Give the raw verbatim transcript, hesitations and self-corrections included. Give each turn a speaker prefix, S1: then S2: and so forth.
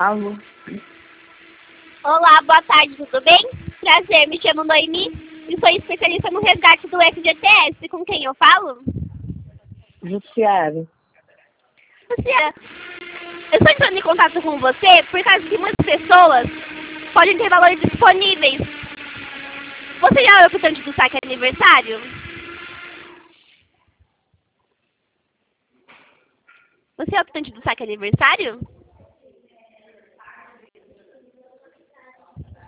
S1: Alô?
S2: Olá, boa tarde, tudo bem? Prazer, me chamo Noemi e sou especialista no resgate do F G T S. Com quem eu falo?
S1: Jussiara.
S2: Luciana, eu estou entrando em contato com você por causa que muitas pessoas podem ter valores disponíveis. Você já é o optante do saque aniversário? Você é optante do saque aniversário?